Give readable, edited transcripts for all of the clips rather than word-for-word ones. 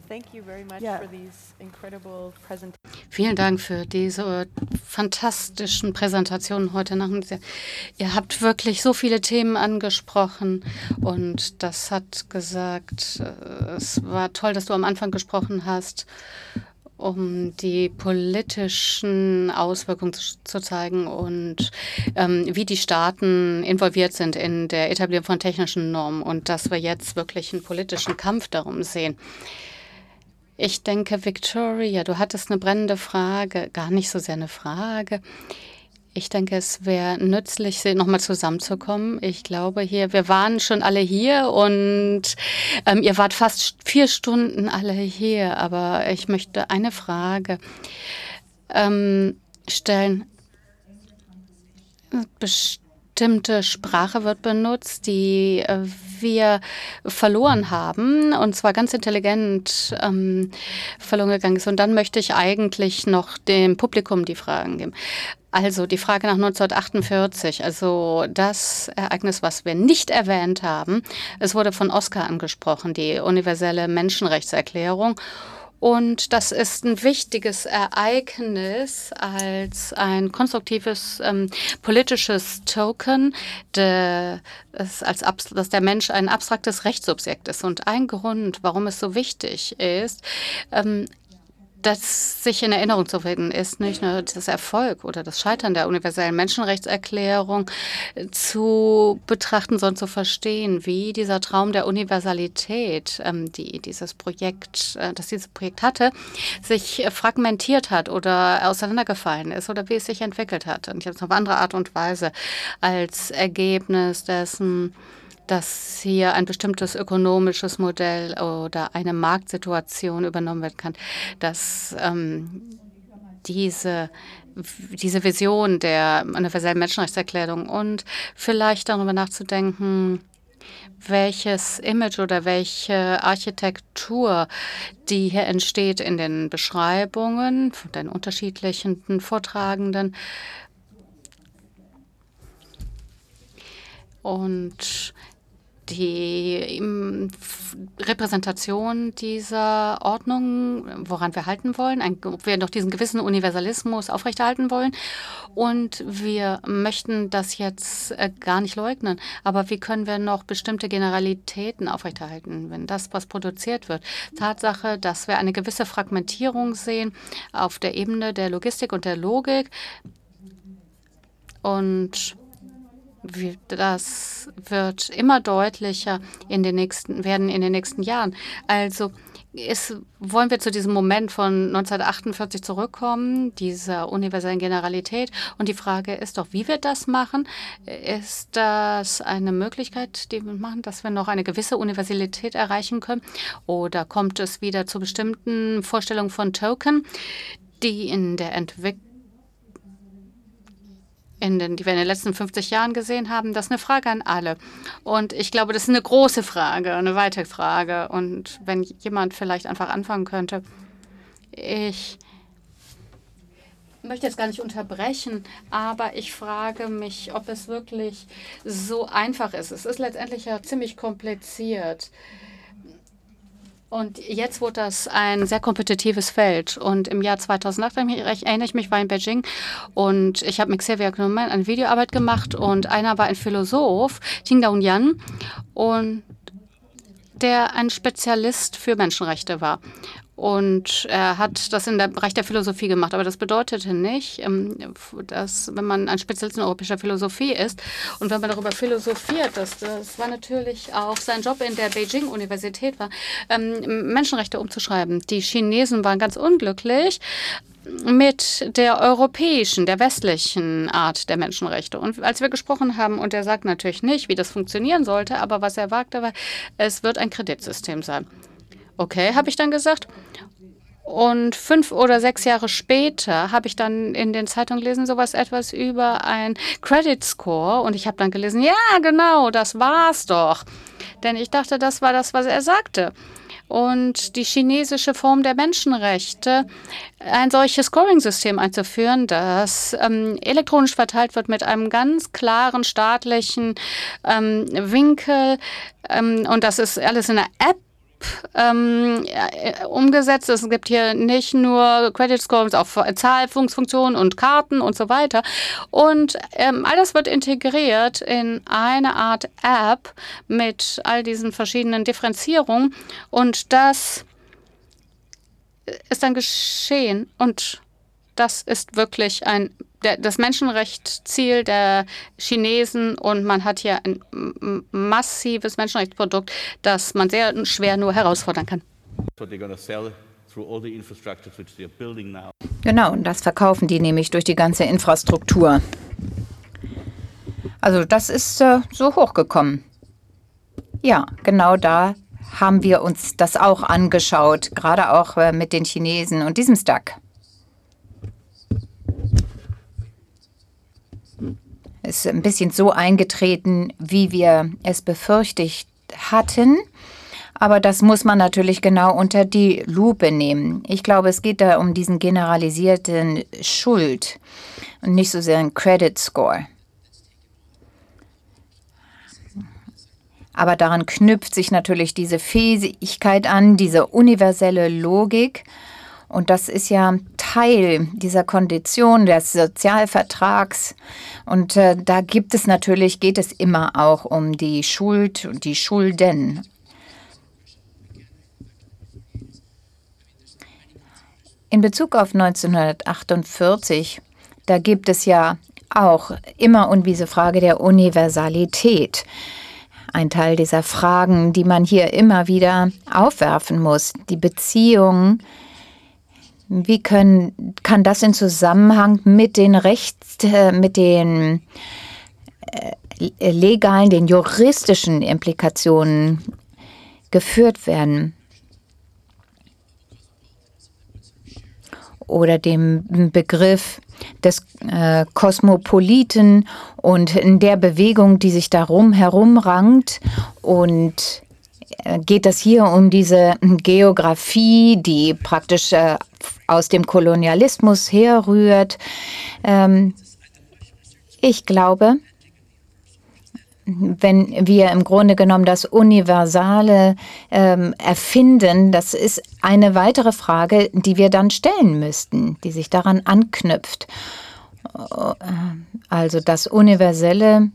Ja, Vielen Dank für diese fantastischen Präsentationen heute Nachmittag. Ihr habt wirklich so viele Themen angesprochen und das hat gesagt, es war toll, dass du am Anfang gesprochen hast, um die politischen Auswirkungen zu zeigen und wie die Staaten involviert sind in der Etablierung von technischen Normen und dass wir jetzt wirklich einen politischen Kampf darum sehen. Ich denke, Victoria, du hattest eine brennende Frage, gar nicht so sehr eine Frage. Ich denke, es wäre nützlich, nochmal zusammenzukommen. Ich glaube wir waren schon alle hier und ihr wart fast 4 Stunden alle hier. Aber ich möchte eine Frage stellen. Bestimmte Sprache wird benutzt, die wir verloren haben, und zwar ganz intelligent verloren gegangen ist. Und dann möchte ich eigentlich noch dem Publikum die Fragen geben. Also die Frage nach 1948, also das Ereignis, was wir nicht erwähnt haben. Es wurde von Oskar angesprochen, die universelle Menschenrechtserklärung. Und das ist ein wichtiges Ereignis als ein konstruktives politisches Token, dass der Mensch ein abstraktes Rechtssubjekt ist. Und ein Grund, warum es so wichtig ist, das sich in Erinnerung zu finden, ist nicht nur das Erfolg oder das Scheitern der universellen Menschenrechtserklärung zu betrachten, sondern zu verstehen, wie dieser Traum der Universalität, dieses Projekt hatte, sich fragmentiert hat oder auseinandergefallen ist oder wie es sich entwickelt hat. Und jetzt auf andere Art und Weise als Ergebnis dessen, dass hier ein bestimmtes ökonomisches Modell oder eine Marktsituation übernommen werden kann, dass diese Vision der universellen Menschenrechtserklärung und vielleicht darüber nachzudenken, welches Image oder welche Architektur, die hier entsteht in den Beschreibungen von den unterschiedlichen Vortragenden und die Repräsentation dieser Ordnung, woran wir halten wollen, ob wir noch diesen gewissen Universalismus aufrechterhalten wollen. Und wir möchten das jetzt gar nicht leugnen. Aber wie können wir noch bestimmte Generalitäten aufrechterhalten, wenn das, was produziert wird? Tatsache, dass wir eine gewisse Fragmentierung sehen auf der Ebene der Logistik und der Logik. Und das wird immer deutlicher in den nächsten Jahren. Also wollen wir zu diesem Moment von 1948 zurückkommen, dieser universellen Generalität. Und die Frage ist doch, wie wir das machen. Ist das eine Möglichkeit, die wir machen, dass wir noch eine gewisse Universalität erreichen können? Oder kommt es wieder zu bestimmten Vorstellungen von Token, die in der Entwicklung die wir in den letzten 50 Jahren gesehen haben? Das ist eine Frage an alle. Und ich glaube, das ist eine große Frage, eine weite Frage. Und wenn jemand vielleicht einfach anfangen könnte. Ich möchte jetzt gar nicht unterbrechen, aber ich frage mich, ob es wirklich so einfach ist. Es ist letztendlich ja ziemlich kompliziert. Und jetzt wurde das ein sehr kompetitives Feld. Und im Jahr 2008, erinnere ich mich, war in Beijing und ich habe mit Xavier Knullmann eine Videoarbeit gemacht und einer war ein Philosoph, Ting Daun-Yan, und der ein Spezialist für Menschenrechte war. Und er hat das im Bereich der Philosophie gemacht. Aber das bedeutete nicht, dass, wenn man ein Spezialist in europäischer Philosophie ist und wenn man darüber philosophiert, das war natürlich auch sein Job in der Beijing-Universität war, Menschenrechte umzuschreiben. Die Chinesen waren ganz unglücklich mit der europäischen, der westlichen Art der Menschenrechte. Und als wir gesprochen haben, und er sagt natürlich nicht, wie das funktionieren sollte, aber was er wagte, war, es wird ein Kreditsystem sein. Okay, habe ich dann gesagt. Und 5 oder 6 Jahre später habe ich dann in den Zeitungen gelesen, etwas über ein Credit Score. Und ich habe dann gelesen, ja, genau, das war's doch. Denn ich dachte, das war das, was er sagte. Und die chinesische Form der Menschenrechte, ein solches Scoring-System einzuführen, das elektronisch verteilt wird mit einem ganz klaren staatlichen Winkel. Und das ist alles in einer App umgesetzt. Es gibt hier nicht nur Credit Scores auf Zahlungsfunktionen und Karten und so weiter. Und all das wird integriert in eine Art App mit all diesen verschiedenen Differenzierungen. Und das ist dann geschehen. Und das ist wirklich das Menschenrechtsziel der Chinesen, und man hat hier ein massives Menschenrechtsprodukt, das man sehr schwer nur herausfordern kann. Genau, und das verkaufen die nämlich durch die ganze Infrastruktur. Also das ist so hochgekommen. Ja, genau da haben wir uns das auch angeschaut, gerade auch mit den Chinesen und diesem Stack. Ist ein bisschen so eingetreten, wie wir es befürchtet hatten. Aber das muss man natürlich genau unter die Lupe nehmen. Ich glaube, es geht da um diesen generalisierten Schuld und nicht so sehr ein Credit Score. Aber daran knüpft sich natürlich diese Fähigkeit an, diese universelle Logik. Und das ist ja Teil dieser Kondition des Sozialvertrags. Und da geht es immer auch um die Schuld und die Schulden. In Bezug auf 1948, da gibt es ja auch immer und diese Frage der Universalität. Ein Teil dieser Fragen, die man hier immer wieder aufwerfen muss. Die Beziehung. Wie kann das in Zusammenhang mit den legalen, den juristischen Implikationen geführt werden? Oder dem Begriff des Kosmopoliten und der Bewegung, die sich darum herumrankt, und geht es hier um diese Geografie, die praktisch aus dem Kolonialismus herrührt. Ich glaube, wenn wir im Grunde genommen das Universale erfinden, das ist eine weitere Frage, die wir dann stellen müssten, die sich daran anknüpft. Also das Universelle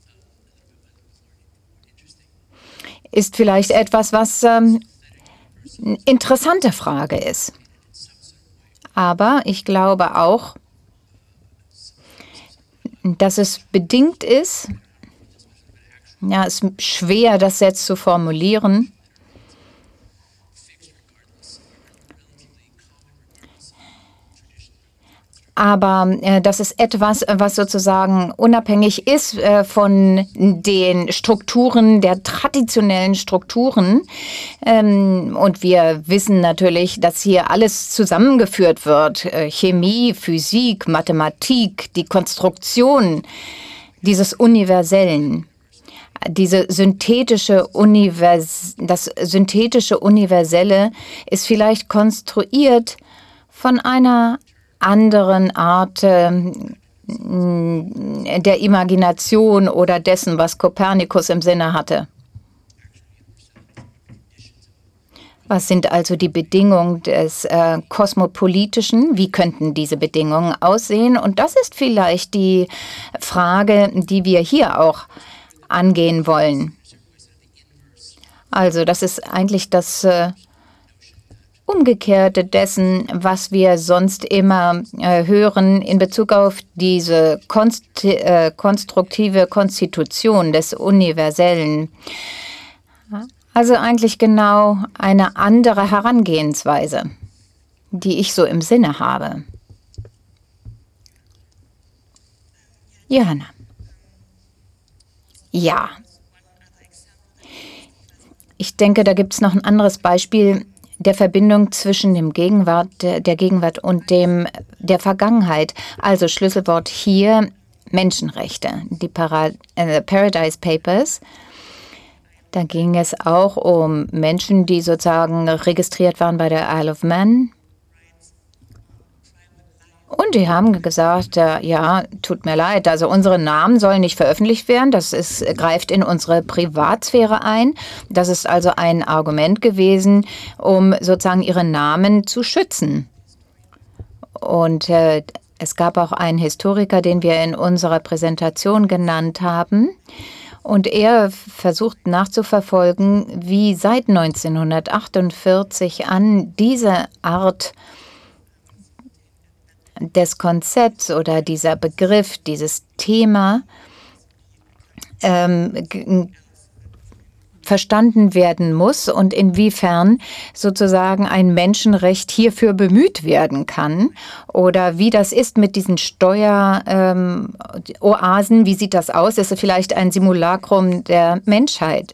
ist vielleicht etwas, was eine interessante Frage ist. Aber ich glaube auch, dass es bedingt ist. Ja, es ist schwer, das jetzt zu formulieren. Aber das ist etwas, was sozusagen unabhängig ist von den Strukturen, der traditionellen Strukturen. Und wir wissen natürlich, dass hier alles zusammengeführt wird. Chemie, Physik, Mathematik, die Konstruktion dieses Universellen. Das synthetische Universelle ist vielleicht konstruiert von einer anderen Art der Imagination oder dessen, was Kopernikus im Sinne hatte. Was sind also die Bedingungen des Kosmopolitischen? Wie könnten diese Bedingungen aussehen? Und das ist vielleicht die Frage, die wir hier auch angehen wollen. Also das ist eigentlich das Umgekehrte dessen, was wir sonst immer hören in Bezug auf diese konstruktive Konstitution des Universellen. Also eigentlich genau eine andere Herangehensweise, die ich so im Sinne habe. Johanna. Ja. Ich denke, da gibt es noch ein anderes Beispiel der Verbindung zwischen der Gegenwart und der Vergangenheit. Also Schlüsselwort hier Menschenrechte, die Paradise Papers. Da ging es auch um Menschen, die sozusagen registriert waren bei der Isle of Man. Und die haben gesagt, ja, tut mir leid, also unsere Namen sollen nicht veröffentlicht werden, greift in unsere Privatsphäre ein. Das ist also ein Argument gewesen, um sozusagen ihre Namen zu schützen. Und es gab auch einen Historiker, den wir in unserer Präsentation genannt haben. Und er versucht nachzuverfolgen, wie seit 1948 an diese Art des Konzepts oder dieser Begriff, dieses Thema verstanden werden muss und inwiefern sozusagen ein Menschenrecht hierfür bemüht werden kann oder wie das ist mit diesen Steueroasen. Wie sieht das aus? Ist es vielleicht ein Simulacrum der Menschheit?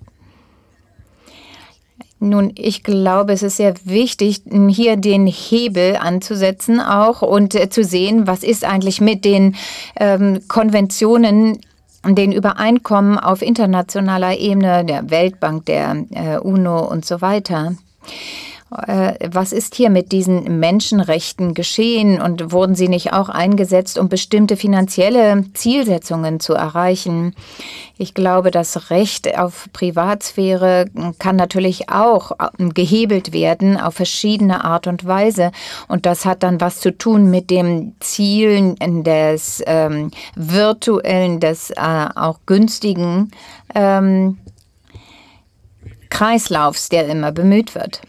Nun, ich glaube, es ist sehr wichtig, hier den Hebel anzusetzen auch und zu sehen, was ist eigentlich mit den Konventionen, den Übereinkommen auf internationaler Ebene, der Weltbank, der UNO und so weiter. Was ist hier mit diesen Menschenrechten geschehen und wurden sie nicht auch eingesetzt, um bestimmte finanzielle Zielsetzungen zu erreichen? Ich glaube, das Recht auf Privatsphäre kann natürlich auch gehebelt werden auf verschiedene Art und Weise. Und das hat dann was zu tun mit dem Ziel des virtuellen, des auch günstigen Kreislaufs, der immer bemüht wird.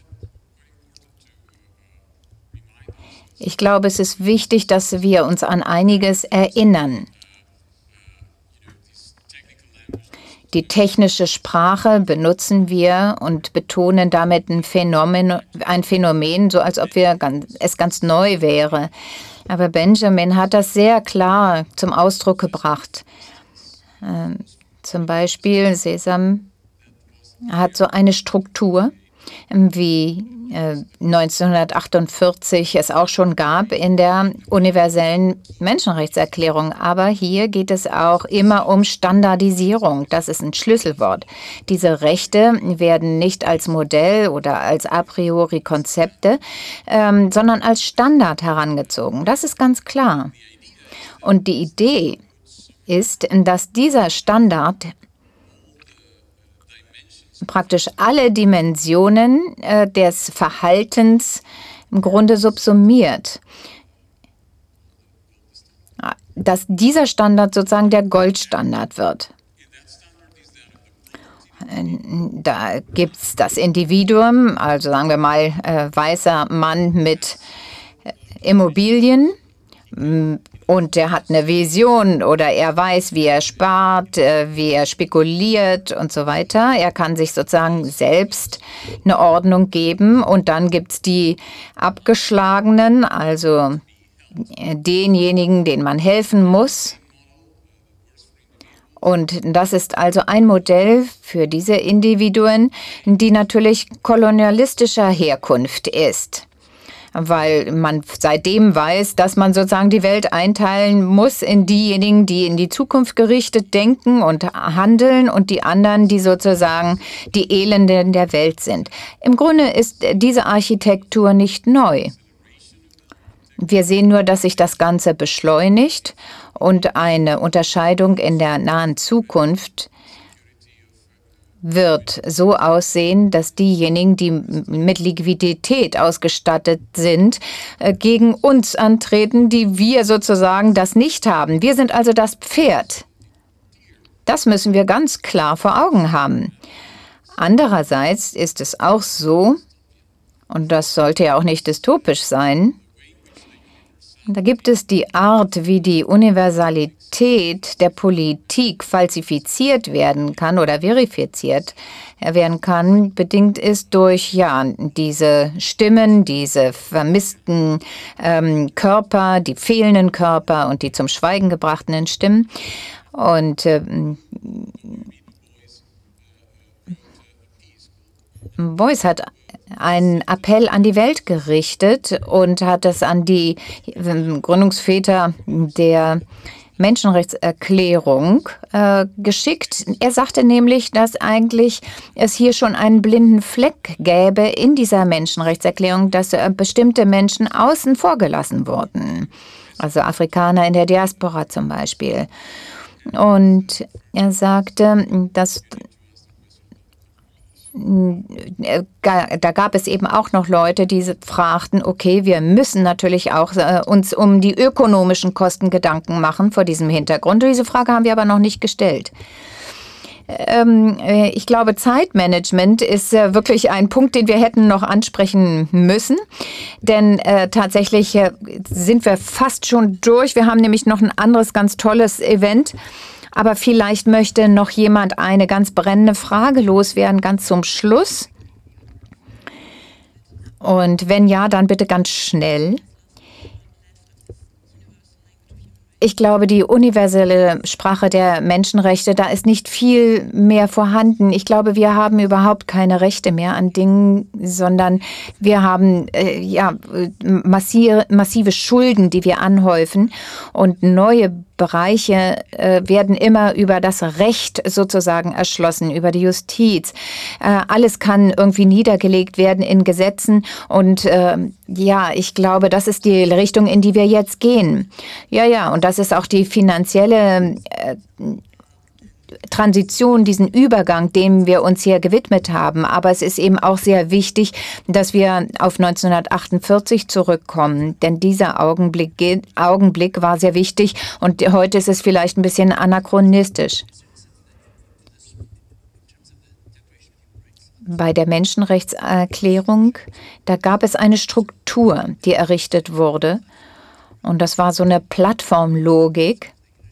Ich glaube, es ist wichtig, dass wir uns an einiges erinnern. Die technische Sprache benutzen wir und betonen damit ein Phänomen, so als ob es ganz neu wäre. Aber Benjamin hat das sehr klar zum Ausdruck gebracht. Zum Beispiel Sesam hat so eine Struktur, wie 1948 es auch schon gab in der universellen Menschenrechtserklärung. Aber hier geht es auch immer um Standardisierung. Das ist ein Schlüsselwort. Diese Rechte werden nicht als Modell oder als a priori Konzepte, sondern als Standard herangezogen. Das ist ganz klar. Und die Idee ist, dass dieser Standard praktisch alle Dimensionen des Verhaltens im Grunde subsumiert. Dass dieser Standard sozusagen der Goldstandard wird. Da gibt es das Individuum, also sagen wir mal weißer Mann mit Immobilien. Und er hat eine Vision oder er weiß, wie er spart, wie er spekuliert und so weiter. Er kann sich sozusagen selbst eine Ordnung geben. Und dann gibt es die Abgeschlagenen, also denjenigen, denen man helfen muss. Und das ist also ein Modell für diese Individuen, die natürlich kolonialistischer Herkunft ist. Weil man seitdem weiß, dass man sozusagen die Welt einteilen muss in diejenigen, die in die Zukunft gerichtet denken und handeln und die anderen, die sozusagen die Elenden der Welt sind. Im Grunde ist diese Architektur nicht neu. Wir sehen nur, dass sich das Ganze beschleunigt und eine Unterscheidung in der nahen Zukunft wird so aussehen, dass diejenigen, die mit Liquidität ausgestattet sind, gegen uns antreten, die wir sozusagen das nicht haben. Wir sind also das Pferd. Das müssen wir ganz klar vor Augen haben. Andererseits ist es auch so, und das sollte ja auch nicht dystopisch sein, da gibt es die Art, wie die Universalität der Politik falsifiziert werden kann oder verifiziert werden kann, bedingt ist durch diese Stimmen, diese vermissten Körper, die fehlenden Körper und die zum Schweigen gebrachten Stimmen. Und Beuys hat einen Appell an die Welt gerichtet und hat es an die Gründungsväter der Menschenrechtserklärung geschickt. Er sagte nämlich, dass eigentlich es hier schon einen blinden Fleck gäbe in dieser Menschenrechtserklärung, dass bestimmte Menschen außen vor gelassen wurden. Also Afrikaner in der Diaspora zum Beispiel. Und er sagte, dass da gab es eben auch noch Leute, die fragten, okay, wir müssen natürlich auch uns um die ökonomischen Kosten Gedanken machen vor diesem Hintergrund. Diese Frage haben wir aber noch nicht gestellt. Ich glaube, Zeitmanagement ist wirklich ein Punkt, den wir hätten noch ansprechen müssen. Denn tatsächlich sind wir fast schon durch. Wir haben nämlich noch ein anderes ganz tolles Event. Aber vielleicht möchte noch jemand eine ganz brennende Frage loswerden, ganz zum Schluss. Und wenn ja, dann bitte ganz schnell. Ich glaube, die universelle Sprache der Menschenrechte, da ist nicht viel mehr vorhanden. Ich glaube, wir haben überhaupt keine Rechte mehr an Dingen, sondern wir haben massive Schulden, die wir anhäufen, und neue Bereiche werden immer über das Recht sozusagen erschlossen, über die Justiz. Alles kann irgendwie niedergelegt werden in Gesetzen und ich glaube, das ist die Richtung, in die wir jetzt gehen. Ja, und das ist auch die finanzielle Transition, diesen Übergang, dem wir uns hier gewidmet haben. Aber es ist eben auch sehr wichtig, dass wir auf 1948 zurückkommen. Denn dieser Augenblick war sehr wichtig und heute ist es vielleicht ein bisschen anachronistisch. Bei der Menschenrechtserklärung, da gab es eine Struktur, die errichtet wurde. Und das war so eine Plattformlogik.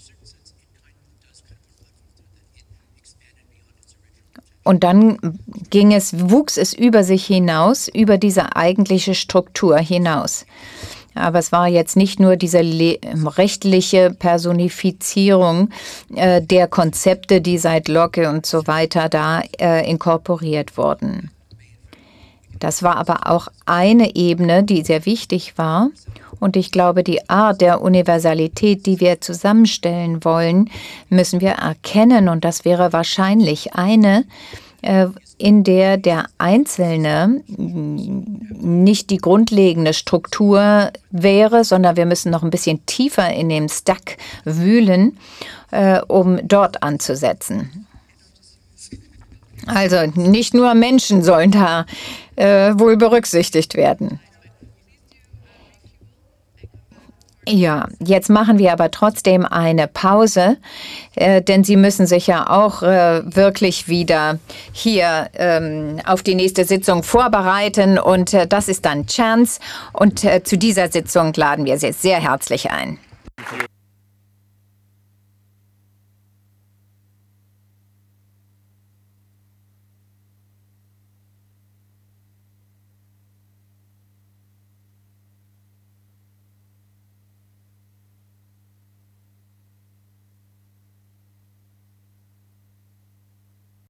Und dann wuchs es über sich hinaus, über diese eigentliche Struktur hinaus. Aber es war jetzt nicht nur diese rechtliche Personifizierung der Konzepte, die seit Locke und so weiter da inkorporiert wurden. Das war aber auch eine Ebene, die sehr wichtig war. Und ich glaube, die Art der Universalität, die wir zusammenstellen wollen, müssen wir erkennen. Und das wäre wahrscheinlich eine, in der der Einzelne nicht die grundlegende Struktur wäre, sondern wir müssen noch ein bisschen tiefer in dem Stack wühlen, um dort anzusetzen. Also nicht nur Menschen sollen da wohl berücksichtigt werden. Ja, jetzt machen wir aber trotzdem eine Pause, denn Sie müssen sich ja auch wirklich wieder hier auf die nächste Sitzung vorbereiten und das ist dann Chance und zu dieser Sitzung laden wir Sie sehr herzlich ein.